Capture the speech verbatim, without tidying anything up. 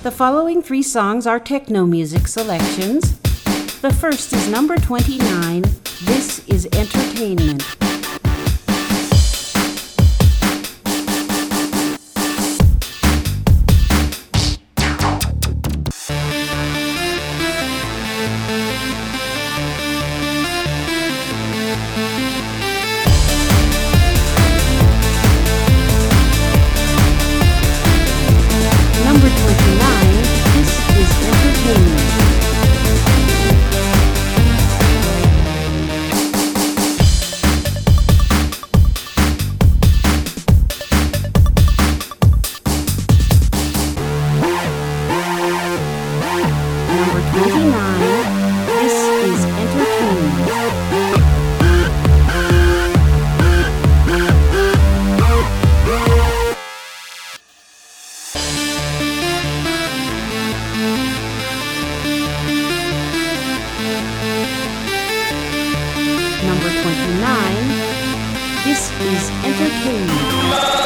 The following three songs are techno music selections. The first is number twenty-nine, This is Entertainment. Number twenty-nine, This is Entertainment. Number twenty-nine, This is Entertainment. Number twenty-nine, This is Entertainment.